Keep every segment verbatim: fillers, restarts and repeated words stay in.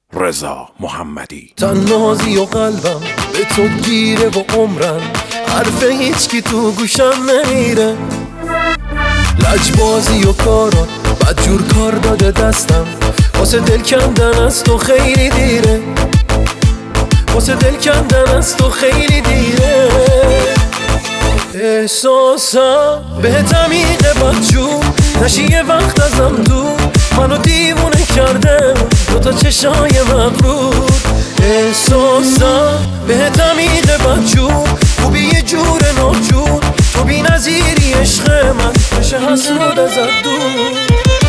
رضا محمدی. تنهازی و قلبم به تو گیره و عمرم حرف هیچکی تو گوشم نمیره. لجبازی و کارات بدجور کار داده دستم، واسه دل کندن از تو خیلی دیره، واسه دل کندن از تو خیلی دیره. احساسم به تمیقه بدجور نشی یه وقت ازم دور، منو دیوونه کرده دوتا چشای مغرور. احساسم به تمیقه بدجور خوبی یه جور ناجور، تو بی نظیری عشق من بشه حسود ازت دور.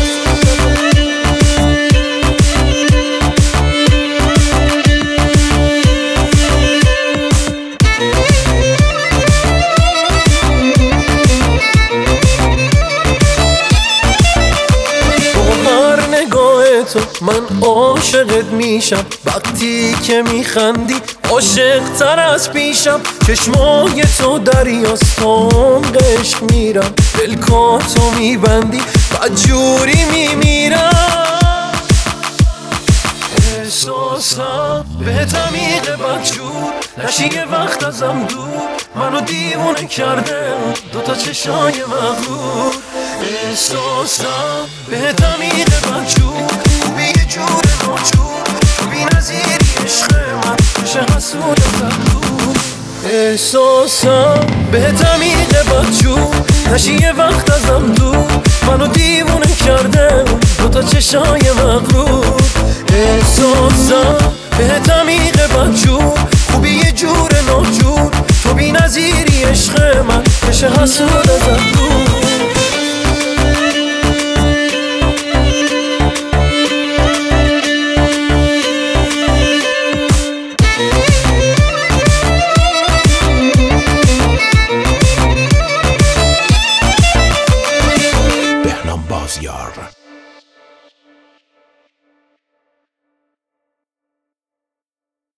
تو من عاشقت میشم، وقتی که میخندی عاشق تر از پیشم. چشمای تو دریاست تا عشق میرم، دلکاتو میبندی بدجوری میمیرم. احساسم به تمیقه بدجور نشی یه وقت ازم دور، منو دیوونه کرده دوتا چشای مغرور. احساسم به تمیقه بدجور خوبی یه جور ناجور، تو بی نظیری عشق من بشه حسود ازت دور. احساسم به تمیقه بدجور نشی یه وقت ازم دور، منو دیوونه کرده دوتا چشای مغرور. احساسم به تمیقه بدجور خوبی یه جور ناجور، تو بی نظیری عشق من بشه حسود ازت دور.